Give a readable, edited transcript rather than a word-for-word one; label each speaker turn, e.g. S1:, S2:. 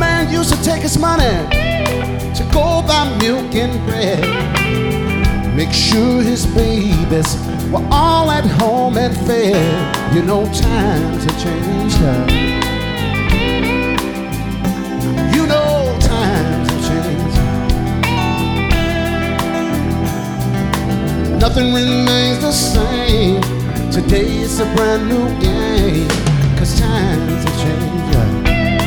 S1: man used to take his money to go buy milk and bread, make sure his babies were all at home and fed. You know times have changed. You know times have changed. Nothing remains the same. Today it's a brand new game, 'cause times have changed.